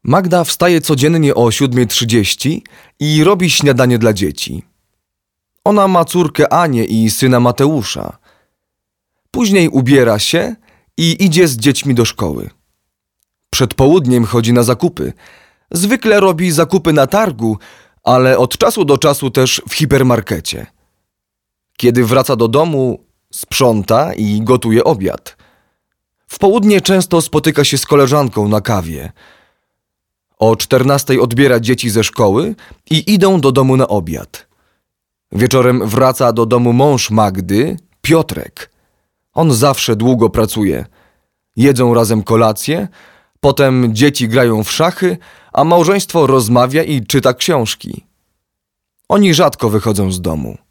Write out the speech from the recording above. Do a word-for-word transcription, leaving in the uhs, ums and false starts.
Magda wstaje codziennie o siódma trzydzieści i robi śniadanie dla dzieci. Ona ma córkę Anię i syna Mateusza. Później ubiera się i idzie z dziećmi do szkoły. Przed południem chodzi na zakupy. Zwykle robi zakupy na targu, ale od czasu do czasu też w hipermarkecie. Kiedy wraca do domu, sprząta i gotuje obiad. W południe często spotyka się z koleżanką na kawie. O czternastej odbiera dzieci ze szkoły i idą do domu na obiad. Wieczorem wraca do domu mąż Magdy, Piotrek. On zawsze długo pracuje. Jedzą razem kolację, potem dzieci grają w szachy, a małżeństwo rozmawia i czyta książki. Oni rzadko wychodzą z domu.